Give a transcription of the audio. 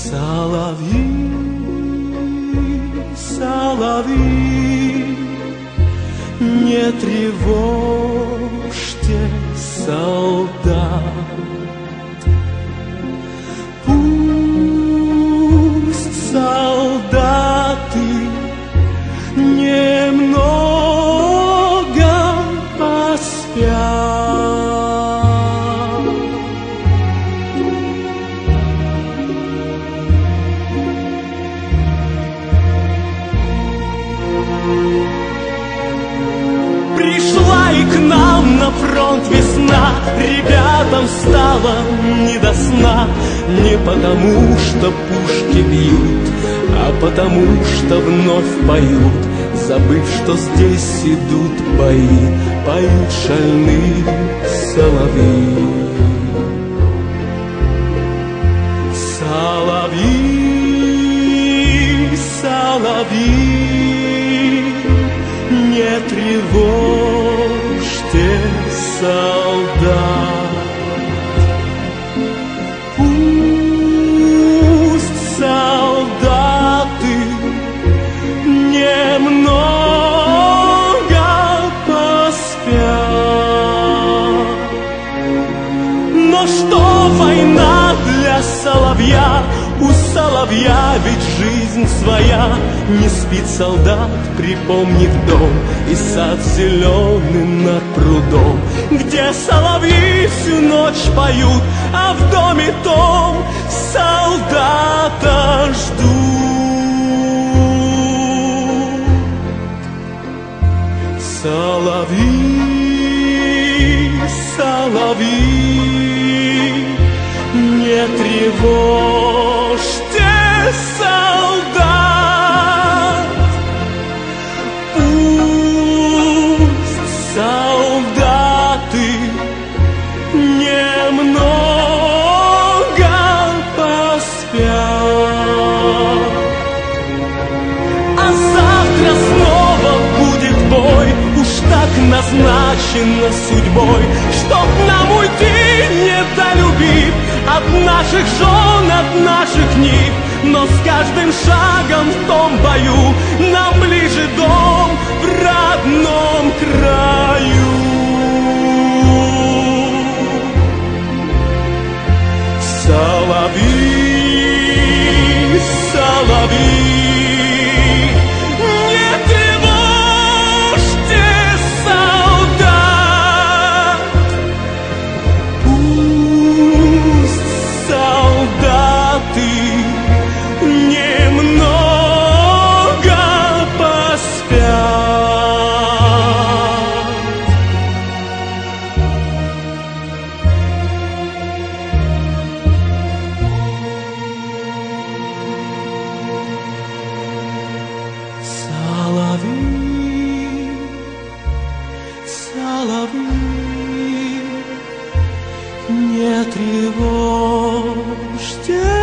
Соловьи, соловьи, не тревожьте солдат. Пусть солдаты немного поспят. Пришла и к нам на фронт весна, ребятам стало не до сна. Не потому, что пушки бьют, а потому, что вновь поют, забыв, что здесь идут бои, поют шальные соловьи. Соловьи, соловьи, не тревожьте солдат. Пусть солдаты немного поспят. Но что война для соловья? У соловья ведь жизнь своя. Не спит солдат, припомнив дом и сад зеленый над прудом, где соловьи всю ночь поют, а в доме том солдата ждут. Соловьи, соловьи, не тревожьте солдат. Пусть солдаты немного поспят. А завтра снова будет бой, уж так назначено судьбой, чтоб нам уйти, недолюбив, от наших жен, от наших нив. Но с каждым шагом в том бою нам ближе дом в родном краю. Соловьи, соловьи, не тревожьте солдат. Пусть солдаты немного поспят. Соловьи, соловьи, не тревожьте